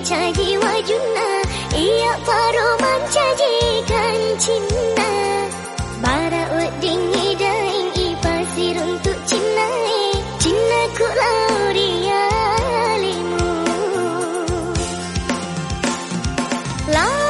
jiwa juna, ia paru menjanjikan cinta. Bara uding idaing ipasir untuk cinai, cinnaku laurialimu. La